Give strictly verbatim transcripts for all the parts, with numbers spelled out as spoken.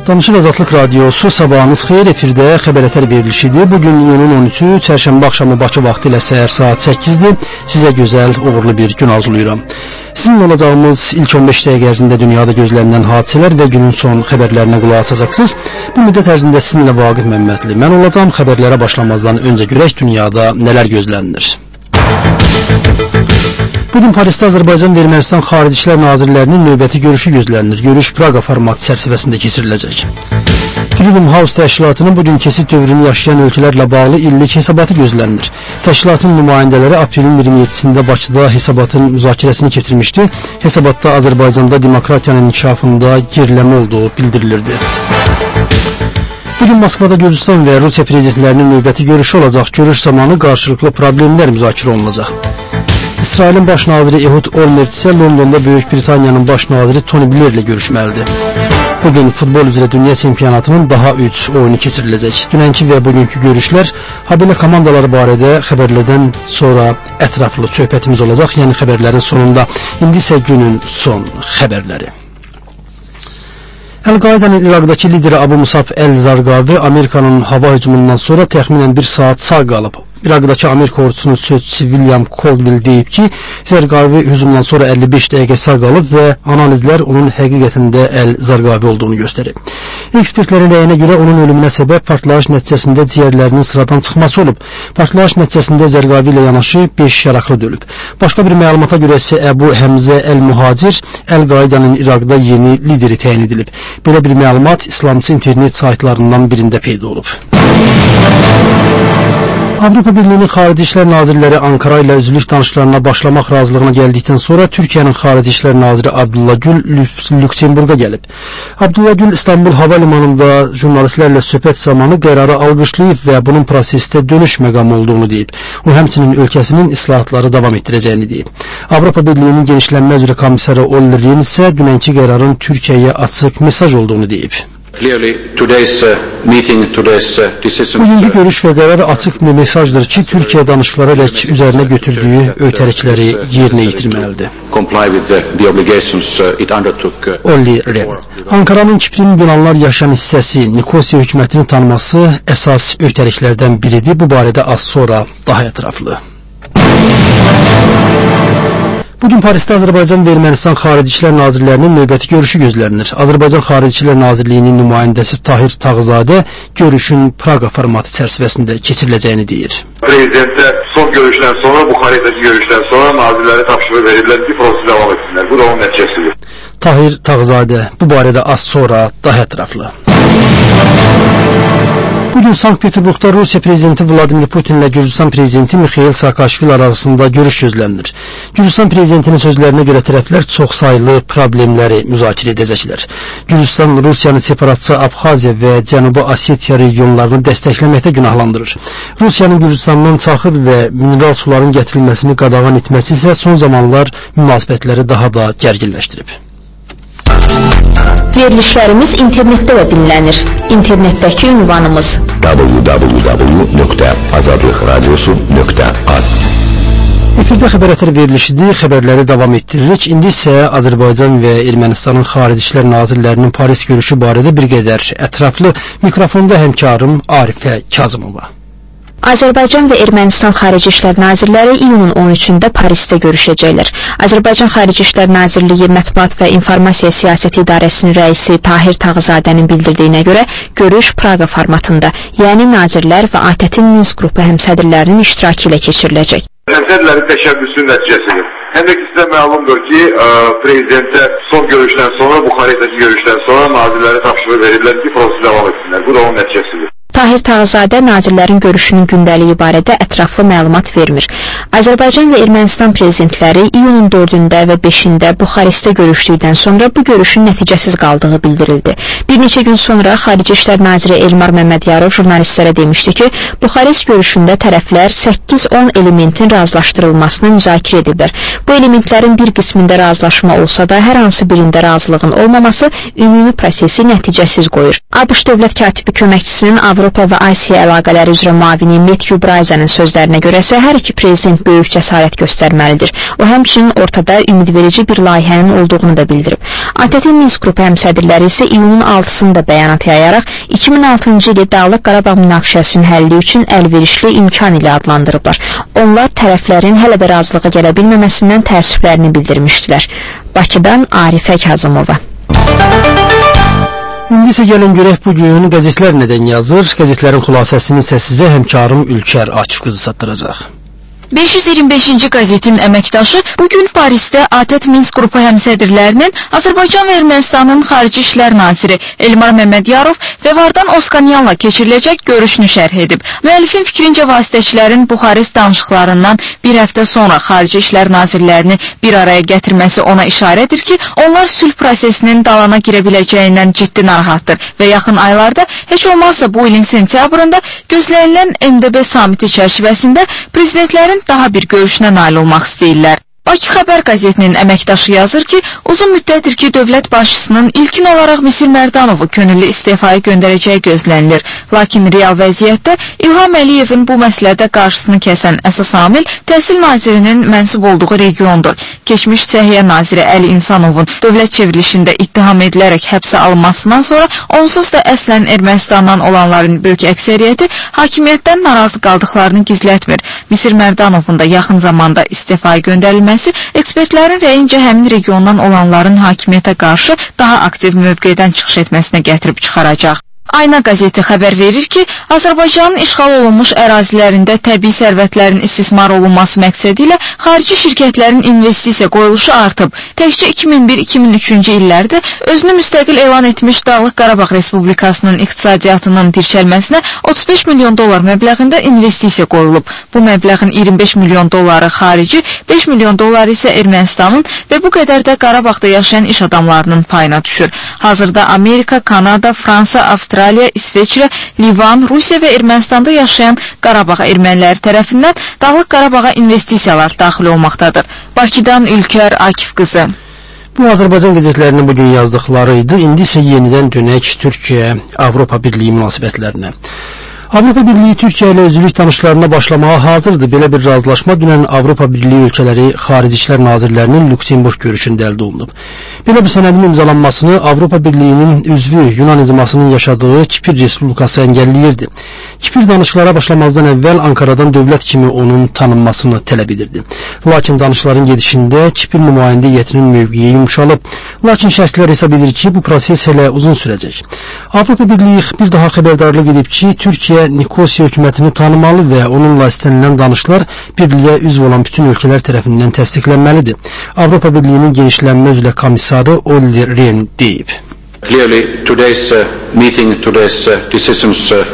Danışıq Azadlıq Radiosu, sabahınız xeyir, efirdə xəbər ətər verilişidir. Bugün iyunun on üçü, çərşənbə axşamı Bakı vaxtı ilə səhər saat səkkizdir. Sizə gözəl, uğurlu bir gün arzulayıram. Sizin olacağımız ilk on beş dəqiqə ərzində dünyada gözlənilən hadisələr və günün son xəbərlərinə qulaq asacaqsınız. Bu müddət ərzində sizinlə Vaqif Məmmədli mən olacağım. Xəbərlərə başlamazdan öncə görək dünyada nələr gözlənilir. Bugün Parisdə Azərbaycan və Ermənistan Xarici İşlər Nazirlərinin növbəti görüşü gözlənilir. Görüş Praqa formatı çərçivəsində keçiriləcək. Freedom House təşkilatının bugün keçid dövrünü yaşayan ölkələrlə bağlı illik hesabatı gözlənilir. Təşkilatın nümayəndələri aprelin iyirmi yeddisində Bakıda hesabatın müzakirəsini keçirmişdi. Hesabatda Azərbaycanda demokratiyanın inkişafında geriləmə olduğu bildirilirdi. Bugün Moskvada Gürcüstan və Rusiya prezidentlərinin növbəti görüşü olacaq. Görüş zamanı qarşılıqlı problemlər müzakirə olunacaq. İsrailin baş naziri Ehud Olmert isə Londonda Böyük Britaniyanın baş naziri Tony Blair ilə görüşməlidir. Bugün futbol üzrə dünya çempionatının daha üç oyunu keçiriləcək. Dünənki və bugünkü görüşlər, habelə komandaları barədə xəbərlərdən sonra ətraflı söhbətimiz olacaq, yəni xəbərlərin sonunda. İndi isə günün son xəbərləri. Əl-Qaidanın İraqdakı lideri Abu Musab Əl-Zarqavi Amerikanın hava hücumundan sonra təxminən bir saat sağ qalıb. İraqdakı Amerika ordusunun sözçüsü William Caldwell deyib ki, Zarqavi hücumdan sonra əlli beş dəqiqə sağ qalıb və analizlər onun həqiqətində Əl-Zarqavi olduğunu göstərib. Ekspertlərin rəyinə görə onun ölümünə səbəb partlayış nəticəsində ciyərlərinin sıradan çıxması olub. Partlayış nəticəsində Zarqavi ilə yanaşı beş yaraqlı dölüb. Başqa bir məlumata görə isə Əbu Həmzə Əl-Muhacir Əl-Qaidanın İraqda yeni lideri təyin edilib. Belə bir məlumat İslamçı internet saytlarından birində peyda olub. Avropa Birliyinin Xarici İşlər Nazirləri Ankara ilə üzvlük danışıqlarına başlamaq razılığına gəldikdən sonra Türkiyənin Xarici İşlər Naziri Abdullah Gül Lüksemburqa gəlib. Abdullah Gül İstanbul Hava Limanında jurnalistlərlə söhbət zamanı qərarı alqışlayıb və bunun prosesdə dönüş məqamı olduğunu deyib. O həmçinin ölkəsinin islahatları davam etdirəcəyini deyib. Avropa Birliyinin genişlənmə üzrə komissarı Olli Rehn isə dünənki qərarın Türkiyəyə açıq mesaj olduğunu deyib. Bugünkü görüş və qərar açıq bir mesajdır ki, Türkiyə danışıqlara dək üzərinə götürdüyü öhdəlikləri yerinə yetirməlidir. Olli Rehn. Ankaranın Kiprin Yunanlar yaşayan hissəsi Nikosiya hökumətini tanıması əsas öhdəliklərdən biridir. Bu barədə az sonra daha ətraflı. Bugün Parisdə Azərbaycan və Ermənistan Xarici İşlər Nazirlərinin növbəti görüşü gözlənilir. Azərbaycan Xarici İşlər Nazirliyinin nümayəndəsi Tahir Tağızadə görüşün Praqa formatı çərçivəsində keçiriləcəyini deyir. Prezidentə son görüşdən sonra, Buxarestdəki görüşdən sonra nazirlərə tapşırıq verillər ki, prosesi davam etsinlər. Bu da onun nəticəsidir. Tahir Tağızadə bu barədə az sonra daha ətraflı. Bugün Sankt-Peterburqda Rusiya prezidenti Vladimir Putin ilə Gürcüstan prezidenti Mikhail Saakashvili arasında görüş gözlənilir. Gürcüstan prezidentinin sözlərinə görə tərəflər çoxsaylı problemləri müzakirə edəcəklər. Gürcüstan Rusiyanın separatçı Abxaziya və Cənubi Osetiya regionlarını dəstəkləməkdə günahlandırır. Rusiyanın Gürcüstandan çaxır və mineral suların gətirilməsini qadağan etməsi isə son zamanlar münasibətləri daha da gərginləşdirib. Verilişlərimiz internetdə də dinlənir. İnternetdəki ünvanımız w w w nöqtə azadlıq radiosu nöqtə az. Efirdə xəbər ətər verilişidir, xəbərləri davam etdiririk. İndi isə Azərbaycan və Ermənistanın Xarici İşlər Nazirlərinin Paris görüşü barədə bir qədər ətraflı mikrofonda həmkarım Arifə Kazımova. Azərbaycan və Ermənistan Xarici İşlər Nazirləri iyunun on üçündə Parisdə görüşəcəklər. Azərbaycan Xarici İşlər Nazirliyi Mətbuat və İnformasiya Siyasəti İdarəsinin rəisi Tahir Tağızadənin bildirdiyinə görə görüş Praqa formatında, yəni nazirlər və A T T-in Minsk qrupu həmsədrlərinin iştirakı ilə keçiriləcək. Həmsədrlərin təşəbbüsünün nəticəsidir. Həm də ki, sizə məlumdur ki, prezidentə son görüşdən sonra, Buxarestdəki görüşdən sonra nazirlərə tapşırıq verillər ki, prosesi davam etsinlər. Bu da onun nəticəsidir. Tahir Tağızadə nazirlərin görüşünün gündəliyi barədə ətraflı məlumat vermir. Azərbaycan və Ermənistan prezidentləri iyunun dördündə və beşində Buxarestdə görüşdükdən sonra bu görüşün nəticəsiz qaldığı bildirildi. Bir neçə gün sonra Xarici İşlər Naziri Elmar Məmmədiyarov jurnalistlərə demişdi ki, Buxarest görüşündə tərəflər səkkiz on elementin razılaşdırılmasını müzakirə ediblər. Bu elementlərin bir qismində razılaşma olsa da, hər hansı birində razılığın olmaması ümumi prosesi nəticəsiz qoyur. ABŞ dövlət katibi köməkçisinin Avropa Avropa və Asiya əlaqələri üzrə müavini Matthew Bryzanın sözlərinə görəsə, hər iki prezident böyük cəsarət göstərməlidir. O, həmçinin ortada ümidverici bir layihənin olduğunu da bildirib. A T T Minsk qrupu həmsədrləri isə iyunun altısında bəyanat yayaraq iki min altıncı ili Dağlıq Qarabağ münaqişəsinin həlli üçün əlverişli imkan ilə adlandırıblar. Onlar tərəflərin hələ də razılığa gələ bilməməsindən təəssüflərini bildirmişdilər. Bakıdan Arifə Kazımova. İndi isə gəlin görək bu gün qəzetlər nədən yazır. Qəzetlərin xülasəsini isə sizə həmkarım Ülkər Akif qızı çatdıracaq. beş yüz iyirmi beşinci qəzetin əməkdaşı bugün Parisdə A T T Minsk qrupu həmsədrlərinin Azərbaycan və Ermənistanın Xarici İşlər Naziri Elmar Məmmədiyarov və Vardan Oskanyanla keçiriləcək görüşünü şərh edib. Müəllifin fikrincə vasitəçilərin Buxarest danışıqlarından bir həftə sonra Xarici İşlər Nazirlərini bir araya gətirməsi ona işarədir ki, onlar sülh prosesinin dalana girə biləcəyindən ciddi narahatdır və yaxın aylarda, heç olmazsa bu ilin sentyabrında gözlənilən M D B samiti çərçivəsində prezidentlərin daha bir görüşünə nail olmaq istəyirlər. Bakı Xəbər qəzetinin əməkdaşı yazır ki, uzun müddətdir ki, dövlət başçısının ilkin olaraq Misir Mərdanovu könüllü istifaya göndərəcəyi gözlənilir. Lakin real vəziyyətdə İlham Əliyevin bu məsələdə qarşısını kəsən əsas amil Təhsil Nazirinin mənsub olduğu regiondur. Keçmiş Səhiyyə Naziri Əli İnsanovun dövlət çevrilişində ittiham edilərək həbsə alınmasından sonra onsuz da əslən Ermənistandan olanların böyük əksəriyyəti hakimiyyətdən narazı qaldıqlarını gizlətmir. Misir Mərdanovun da yaxın zamanda istifaya göndərilməsi ekspertlərin rəyincə həmin regiondan olanların hakimiyyətə qarşı daha aktiv mövqedən çıxış etməsinə gətirib çıxaracaq. Ayna qəzeti xəbər verir ki, Azərbaycanın işğal olunmuş ərazilərində təbii sərvətlərin istismar olunması məqsədi ilə xarici şirkətlərin investisiya qoyuluşu artıb. Təkcə iki min bir iki min üçüncü illərdə özünü müstəqil elan etmiş Dağlıq Qarabağ Respublikasının iqtisadiyyatının dirçəlməsinə otuz beş milyon dollar məbləğində investisiya qoyulub. Bu məbləğin iyirmi beş milyon dolları xarici, beş milyon dolları isə Ermənistanın və bu qədər də Qarabağda yaşayan iş adamlarının payına düşür. Hazırda Amerika, Kanada, Fransa, Avstraliya, Avstraliya, İsveçrə, Livan, Rusiya və Ermənistanda yaşayan Qarabağ erməniləri tərəfindən Dağlıq Qarabağa investisiyalar daxil olmaqdadır. Bakıdan Ülkər Akif qızı. Bu Azərbaycan qəzetlərinin bugün yazdıqları idi. İndi isə yenidən dönək Türkiyə-Avropa Birliyi münasibətlərinə. Avropa Birliyi Türkiyə ilə üzvlük danışıqlarına başlamağa hazırdır. Belə bir razılaşma dünən Avropa Birliyi ölkələri Xarici İşlər Nazirlərinin Lüksemburg görüşündə əldə olunub. Belə bir sənədin imzalanmasını Avropa Birliyinin üzvü Yunan icmasının yaşadığı Kipr Respublikası əngəlləyirdi. Kipr danışıqlara başlamazdan əvvəl Ankara'dan dövlət kimi onun tanınmasını tələb edirdi. Lakin danışıqların gedişində Kipr nümayəndə heyətinin mövqeyi yumşalıb. Lakin şərhçilər hesab edir ki, bu proses hələ uzun sürəcək. Avropa Birliyi bir daha xəbərdarlıq edib ki, Türkiyə Nikosiya hökumətini tanımalı və onunla istənilən danışıqlar birliyə üzv olan bütün ölkələr tərəfindən təsdiqlənməlidir. Avropa Birliyinin genişlənmə üzrə komissarı Olli Rehn deyib. Clearly, today's uh, meeting, today's uh, decisions uh,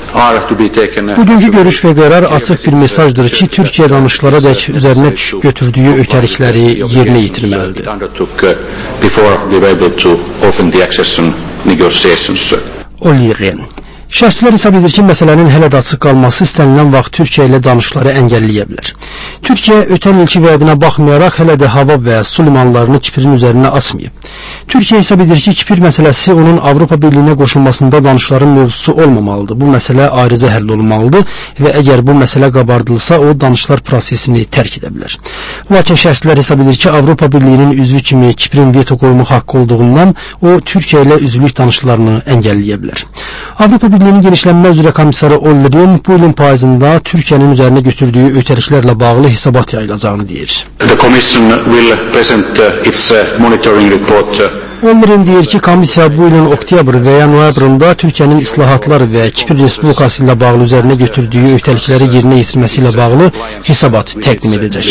Bugünkü görüş və qərar açıq bir mesajdır ki, Türkiyə danışıqlara dək üzərinə götürdüyü ötərikləri yerinə yetirməlidir. Olli Rehn. Şəxslər hesab edir ki, məsələnin hələ də açıq qalması istənilən vaxt Türkiyə ilə danışıqları əngəlləyə bilər. Türkiyə ötən ilki vədinə baxmayaraq hələ də hava və su limanlarını Kiprin üzərinə açmayıb. Türkiyə hesab edir ki, Kipr məsələsi onun Avropa Birliyinə qoşulmasında danışıqların mövzusu olmamalıdır. Bu məsələ ayrıca həll olunmalıdır və əgər bu məsələ qabardılsa, o danışıqlar prosesini tərk edə bilər. Lakin şəxslər hesab edir ki, Avropa Birliyinin üzvü kimi Kiprin veto qoyma haqqı olduğundan o Türkiyə ilə üzvlük danışıqlarını əngəlləyə bilər. Avropa Birliyinin genişlənmə üzrə komissarı Olli Rehn bu ilin payızında Türkiyənin üzərinə götürdüyü ötəriklərlə bağlı hesabat yayılacağını deyir. The Commission will present its monitoring report. Olli Rehn deyir ki, komissiya bu ilin oktyabr və ya noyabrında Türkiyənin islahatlar və Kipr Respublikası ilə bağlı üzərinə götürdüyü ötərikləri yerinə yetirməsi ilə bağlı hesabat təqdim edəcək.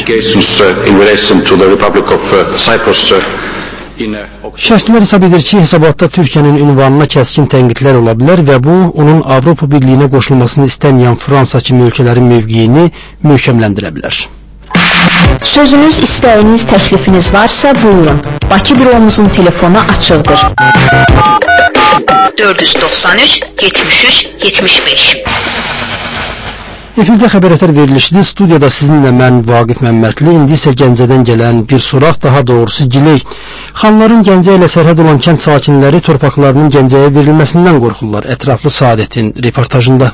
Şəxslər hesab edir ki, hesabatda Türkiyənin ünvanına kəskin tənqidlər ola bilər və bu, onun Avropa Birliyinə qoşulmasını istəməyən Fransa kimi ölkələrin mövqeyini möhkəmləndirə bilər. Sözünüz, istəyiniz, təklifiniz varsa buyurun. Bakı büromuzun telefonu açıqdır. dörd yüz doxsan üç yetmiş üç yetmiş beş. Efirdə xəbərətər verilişdi. Studiyada sizinlə mən Vaqif Məmmədli. İndi isə Gəncədən gələn bir soraq, daha doğrusu gilək. Xanların Gəncə ilə sərhəd olan kənd sakinləri torpaqlarının Gəncəyə verilməsindən qorxurlar. Ətraflı Saadətin reportajında.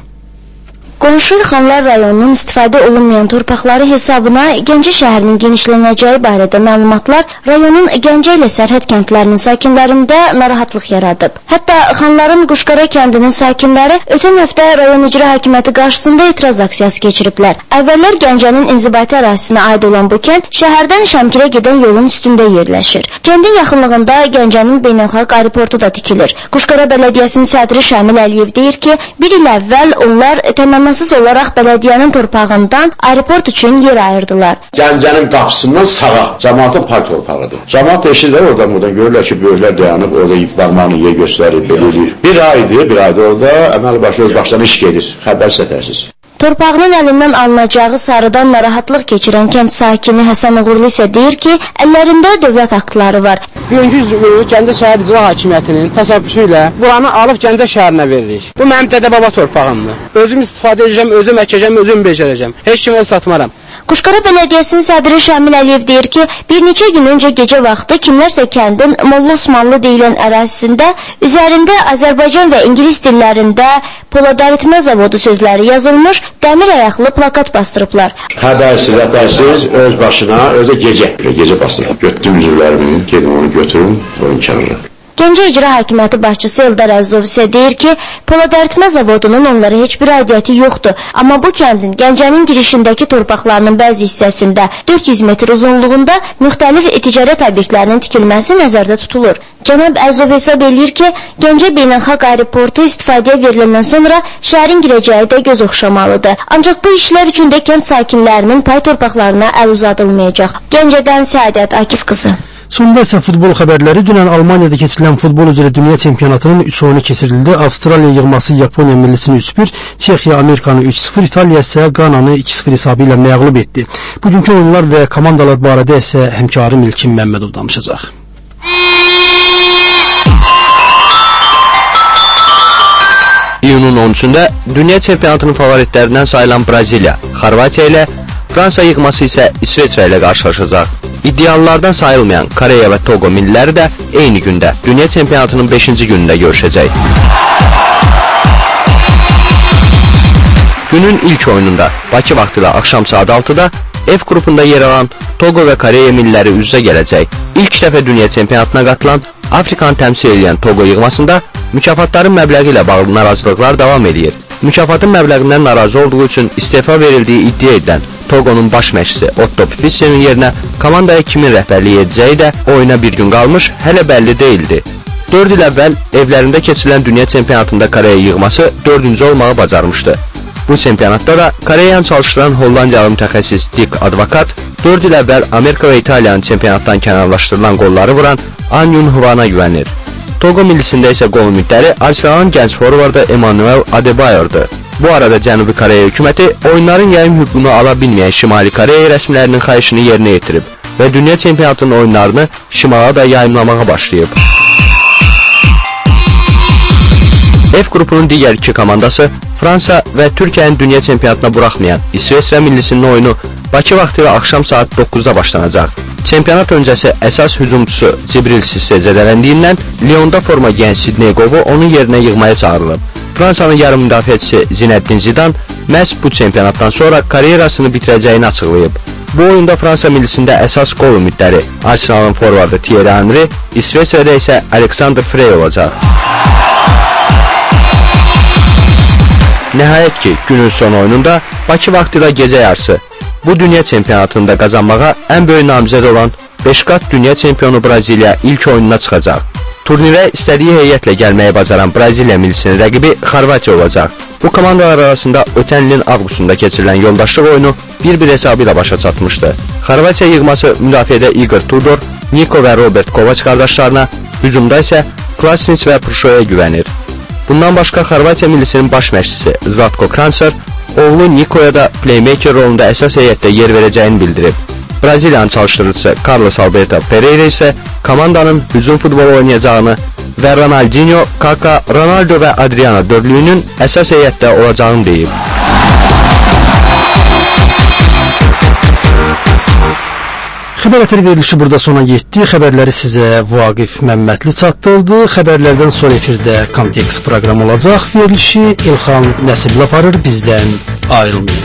Qonşu Xanlar rayonunun istifadə olunmayan torpaqları hesabına Gəncə şəhərinin genişlənəcəyi barədə məlumatlar rayonun Gəncə ilə sərhəd kəndlərinin sakinlərində narahatlıq yaradıb. Hətta Xanların Quşqara kəndinin sakinləri ötən həftə rayon icra hakimiyyəti qarşısında etiraz aksiyası keçiriblər. Əvvəllər Gəncənin inzibati ərazisinə aid olan bu kənd şəhərdən Şəmkirə gedən yolun üstündə yerləşir. Kəndin yaxınlığında Gəncənin beynəlxalq aeroportu da tikilir. Quşqara Bələdiyyəsinin sədri Şamil Əliyev deyir ki, bir il əvvəl onlar təməmmən olaraq bələdiyyənin torpağından aeroport üçün yer ayırdılar. Gəncənin qapısından sağa cəmaatın pay torpağıdır. Cəmaat eşitlər oradan buradan görürlər ki, böyüklər dayanıb orada barmağını yer göstərir, belə eləyir. Bir aydır, bir aydır orada əməli başı öz başdan iş gedir, xəbər sətərsiz. Torpağının əlindən alınacağı sarıdan narahatlıq keçirən kənd sakini Həsən Uğurlu isə deyir ki, əllərində dövlət aktları var. Bugünkü Gəncə şəhər icra hakimiyyətinin təsəbbüsü ilə buranı alıb Gəncə şəhərinə veririk. Bu mənim dədə-baba torpağımdır. Özüm istifadə edəcəm, özüm əkəcəm, özüm becərəcəm. Heç kimə satmaram. Quşqara Bələdiyyəsinin sədri Şamil Əliyev deyir ki, bir neçə gün öncə gecə vaxtı kimlərsə kəndin Molla Osmanlı deyilən ərazisində üzərində Azərbaycan və İngilis dillərində Poladaritmə zavodu sözləri yazılmış dəmir ayaqlı plakat bastırıblar. Xəbərsiz, rəhbərsiz, öz başına, özə gecə, gecə bastırıb. Götürdüm üzvlərimi, gedin onu götürün, onun kənarına. Gəncə İcra Hakimiyyəti başçısı Eldar Əzizov isə deyir ki, Poladaritmə zavodunun onlara heç bir aidiyyəti yoxdur. Amma bu kəndin Gəncənin girişindəki torpaqlarının bəzi hissəsində dörd yüz metr uzunluğunda müxtəlif ticarət obyektlərinin tikilməsi nəzərdə tutulur. Cənab Əzizov hesab edir ki, Gəncə beynəlxalq aeroportu istifadəyə veriləndən sonra şəhərin girəcəyi də göz oxşamalıdır. Ancaq bu işlər üçün də kənd sakinlərinin pay torpaqlarına əl uzadılmayacaq. Gəncədən Səadət Akif qızı. Sonda isə futbol xəbərləri. Dünən Almaniyada keçirilən futbol üzrə dünya çempionatının üç oyunu keçirildi. Avstraliya yığması Yaponiya millisini üç bir, Çexiya Amerikanı üç sıfır, İtaliya isə Qananı iki sıfır hesabı ilə məğlub etdi. Bugünkü oyunlar və komandalar barədə isə həmkarım İlkin Məmmədov danışacaq. İyunun on üçündə dünya çempionatının favoritlərindən sayılan Braziliya, Xorvatiya ilə, Fransa yığması isə İsveçrə ilə qarşılaşacaq. İddialılardan sayılmayan Koreya və Togo milliləri də eyni gündə dünya çempionatının beşinci günündə görüşəcək. Günün ilk oyununda Bakı vaxtı ilə axşam saat altıda F qrupunda yer alan Togo və Koreya milliləri üz-üzə gələcək. İlk dəfə dünya çempionatına qatılan Afrikanı təmsil edən Togo yığmasında mükafatların məbləği ilə bağlı narazılıqlar davam edir. Mükafatın məbləğindən narazı olduğu üçün istefa verildiyi iddia edilən Togo'nun baş məşqçisi Otto Pifisse'nin yerinə komandaya kimin rəhbərlik edəcəyi də oyuna bir gün qalmış hələ bəlli deyildi. dörd il əvvəl evlərində keçirilən dünya çempionatında Koreya yığması dördüncü olmağı bacarmışdı. Bu çempionatda da Koreyanı çalışdıran Hollandiyalı mütəxəssis Dick Advokat dörd il əvvəl Amerika və İtaliyanın çempionatdan kənarlaşdırılan qolları vuran An Yun Hwan'a güvənir. Togo millisində isə qol ümidləri Arsenalın gənc forvardı Emmanuel Adebayor'dur. Bu arada Cənubi Koreya hökuməti oyunların yayım hüququnu ala bilməyən Şimali Koreya rəsmilərinin xahişini yerinə yetirib və dünya çempionatının oyunlarını Şimala da yayımlamağa başlayıb. F qrupunun digər iki komandası Fransa və Türkiyənin dünya çempionatına buraxmayan İsveç və millisinin oyunu Bakı vaxtı ilə axşam saat doqquzda başlanacaq. Çempionat öncəsi əsas hücumçusu Cibril Sisse zədələndiyindən Lyonda forma giyən Sidney Govu onun yerinə yığmaya çağırılıb. Fransanın yarım müdafiəçisi Zinedine Zidane məhz bu çempionatdan sonra karyerasını bitirəcəyini açıqlayıb. Bu oyunda Fransa millisində əsas qol ümidləri Arsenalın forvardı Thierry Henry, İsveçrədə isə Alexander Frey olacaq. Nəhayət ki, günün son oyununda Bakı vaxtı ilə gecə yarısı bu dünya çempionatında qazanmağa ən böyük namizəd olan beş qat dünya çempionu Braziliya ilk oyununa çıxacaq. Turnirə istədiyi heyətlə gəlməyə bacaran Braziliya millisinin rəqibi Xorvatiya olacaq. Bu komandalar arasında ötən ilin avqustunda keçirilən yoldaşlıq oyunu bir bir hesabı ilə başa çatmışdı. Xorvatiya yığması müdafiədə Igor Tudor, Niko və Robert Kovac qardaşlarına, hücumda isə Klasnic və Pruşoya güvənir. Bundan başqa Xorvatiya millisinin baş məşqçisi Zlatko Kranjčar oğlu Nikoya da playmaker rolunda əsas heyətdə yer verəcəyini bildirib. Braziliyanın çalışdırıcısı Carlos Alberto Pereira isə komandanın hücum futbolu oynayacağını və Ronaldinho, Kaka, Ronaldo və Adriano dörtlüyünün əsas heyətdə olacağını deyib. Xəbər ətəri verilişi burada sona yetdi. Xəbərləri sizə Vaqif Məmmədli çatdırdı. Xəbərlərdən sonra efirdə Kontekst proqramı olacaq. Verilişi İlxan Nəsibli aparır. Bizdən ayrılmayın.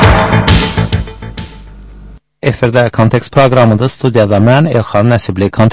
Efirdə Kontekst proqramıdır. Studiyada mən Elxan Nəsibli.